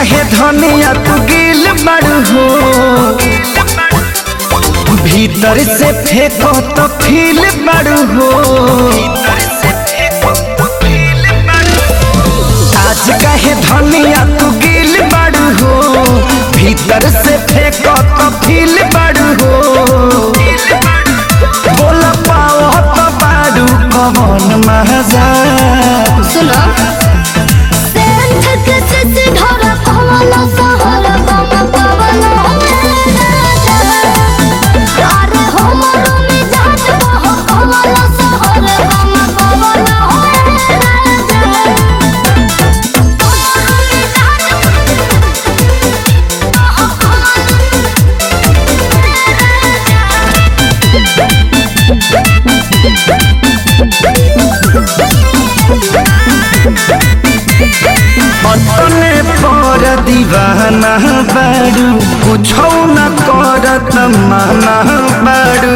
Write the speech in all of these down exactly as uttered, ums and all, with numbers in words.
काहे धनिया तू गिल बड़ू हो, भीतर से फेंको तो फील बड़ू हो। आज काहे धनिया तू गिल बड़ू हो, भीतर से फेंको तो फील बड़ू हो। बोल पाओ तो बाड़ू कौन मजा सुनो अपने पर दीवाना बाड़ू, कुछ न करत माना बाड़ू।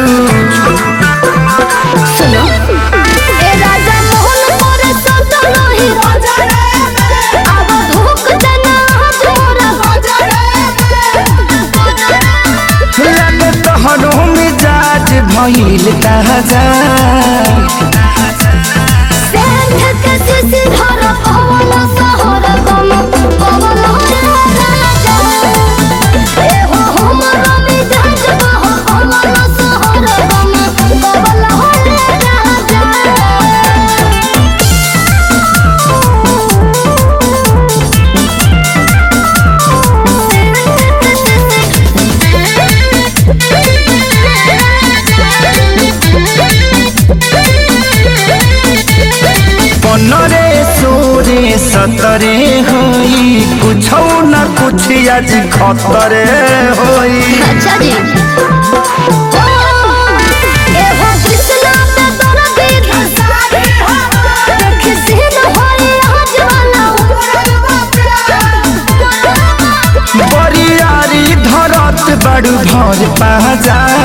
सुनो ए राजा मोहन मोरे संत नहीं राजा रे, अब धोख देना तोरा राजा रे। लगे तोहरो मिजाज भइल ताजा, सेंध के सिधार पवन सहर गम पवन राजा ए हो हमर मिजाज बह पवन सहर गम पवन राजा। पनरे सोरे सतरे होई, कुछ न कुछ आज खतरे होई। अच्छा जी ए हो कृष्णा पे तोरा दीद सारी देख सीन होई आज वाला बरियारी धरत बड़ू भर पाजा।